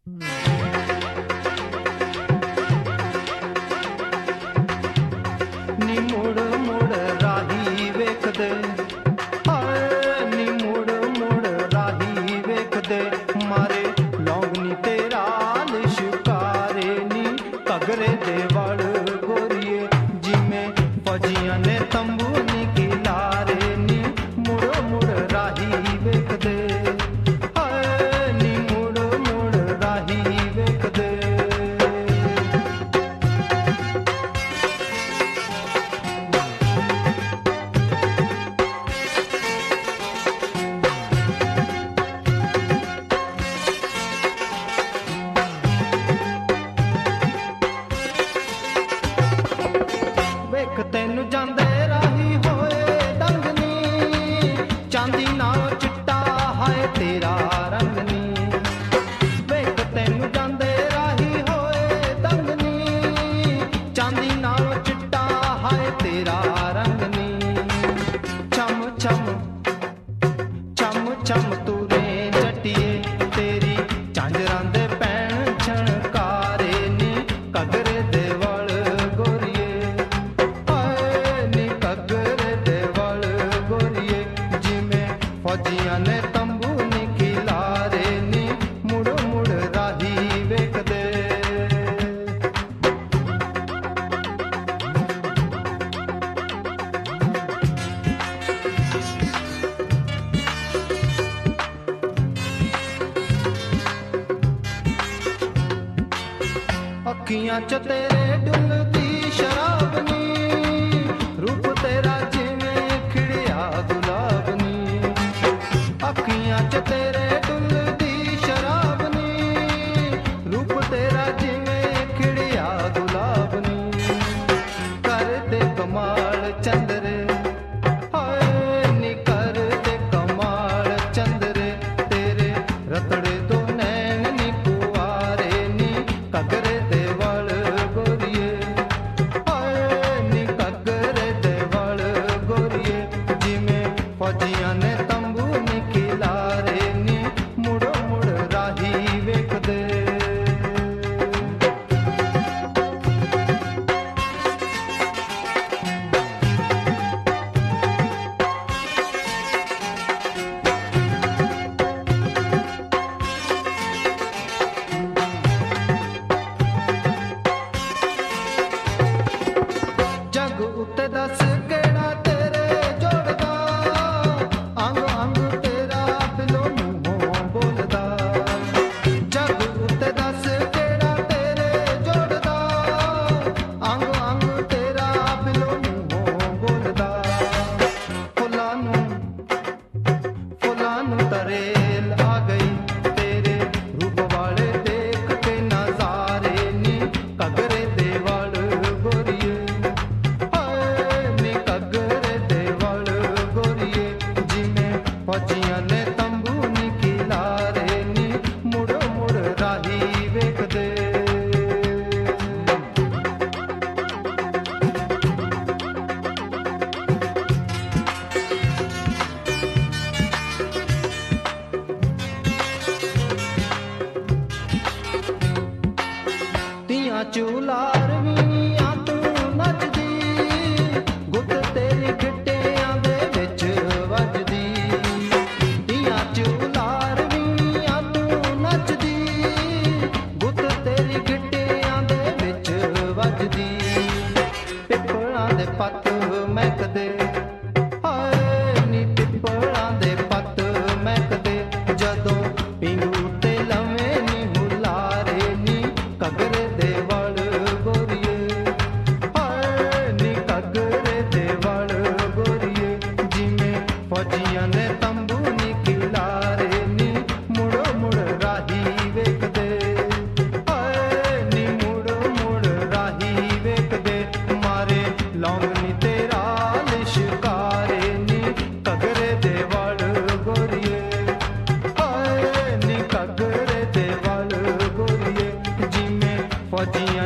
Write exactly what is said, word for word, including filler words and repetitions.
नी मुड़ मुड़ राही वेख दे, हाय नी मुड़ मुड़ राही वेख दे, मारे लौंग नी तेरा लिशकारे नी कगरे दे वल गोरिए, जिमें फौजियां ने तंबू नी किलारे नी मुड़ मुड़ राही वेख दे, हाय नी मुड़ मुड़ राही वेख दे। वेख तेनू जांदे राही होए दंग नी, चांदी नाल चिट्टा हाय तेरा रंग नी। वेख तेनू जांदे राही होए दंग नी, चांदी नाल चिट्टा हाय तेरा रंग नी। चम चम चम चम तूने जटिए तेरी झांजरां दे पैण छणकारे नी कगरे दे वल गोरिए, फौजियां ने तंबू नी खिलारे नी मुड़ मुड़ राही वेख दे। अखियां च तेरे डुलदी शराब नी, रूप तेरा जिवें खिड़िया गुलाब नी। अखियां च तेरे डुलदी शराब नी, रूप तेरा जिवें खिड़िया गुलाब नी। कर दे कमाल चंदरे, हाय नी कर दे कमाल चंदरे, तेरे रतड़े दो नैन नी कुआरे नी कगरे दे वल गोरिए, हाय नी कगरे दे वल गोरिए, जिमें फौजियां ने तंबू नी खिलारे नी मुड़ मुड़ राही वेख दे। जग उत्ते दस केड़ा तेरे जोड़दा, अंग अंग तेरा दिलों मुंहों बोलदा। जग उत्ते दस केड़ा तेरे जोड़दा, अंग अंग तेरा दिलों मुंहों बोलदा। फुलां नूं फुलां नूं तरेल आ गई, तेरे रूप वाले देख के नजारे नी कगरे दे वल गोरिए, फौजियां ने तंबू नी खिलारे नी मुड़ मुड़ राही वेख दे। तियां चूलार वीआं तू नचदी, गुत तेरी गिट्टियां दे विच वजदी। तियां चूलार वीआं तू नचदी, गुत तेरी गिट्टियां दे विच वजदी। पिपलां दे पत्त महकदे, हाय नी पिपलां दे पत्त महकदे, जदों पिंगू ते लवें नी हुलारे नी कगरे दे वल गोरिए, हाय नी कगरे दे वल गोरिए, जिमें फौजियां ने तंबू नी खिलारे नी मुड़ मुड़ राही वेख दे, हाय नी मुड़ मुड़ राही वेख दे, मारे लौंग नी तेरा लिशकारे नी कगरे दे वल गोरिए, हाय नी कगरे दे वल गोरिए, जिमें फौजियां